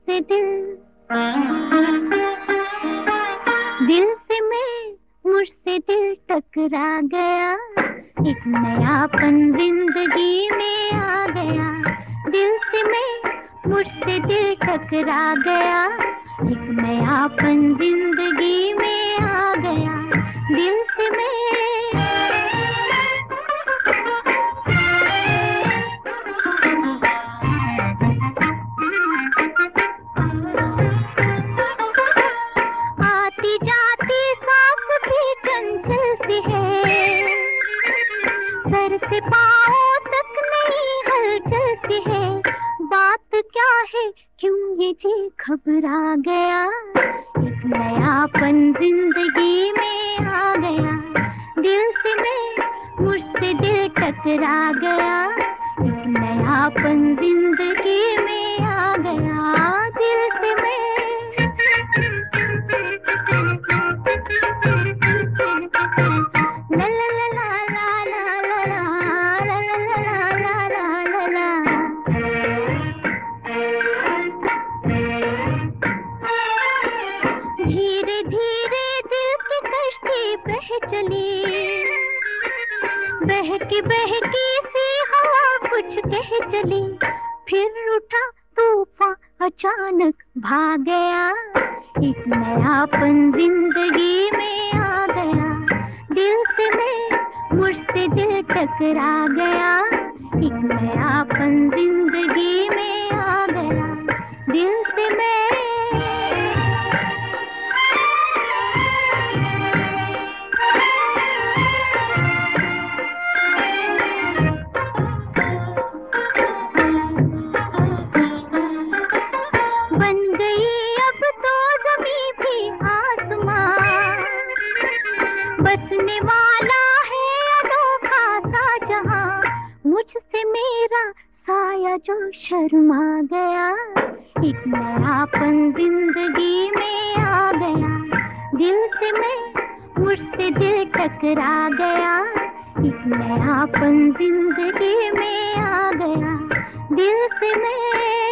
मुझसे दिल, दिल से मैं, मुझसे दिल टकरा गया। एक नयापन जिंदगी में आ गया। दिल से मैं, मुझसे दिल टकरा गया। एक नयापन जिंदगी में आ गया। दिल से मैं, आती जाती सांस भी चंचल सी है, सर से पांव तक नहीं हलचल सी है। बात क्या है, क्यों ये जी घबरा गया। एक नयापन जिंदगी में आ गया। दिल से मैं, मुझसे दिल टकरा गया। एक नयापन जिंदगी में आ गया। दिल से मैं, ला ला ला ला ला ला ला ला ला ला ला ला। धीरे धीरे दिल की कश्ती बह चली, बहकी सी हवा कुछ कह चली। फिर उठा तूफान, अचानक भाग गया। एक नयापन जिंदगी में आ गया। दिल से मैं, मुझसे दिल टकरा गया। एक नयापन जिंदगी में आ गया। दिल से मैं, बन गई अब तो ज़मीं भी आसमां। बसने वाला है अनोखा सा जहां। मुझसे मेरा साया जो शर्मा गया। एक नयापन जिंदगी में आ गया। दिल से मैं, मुझसे दिल टकरा गया। एक नयापन जिंदगी में आ गया। दिल से मैं।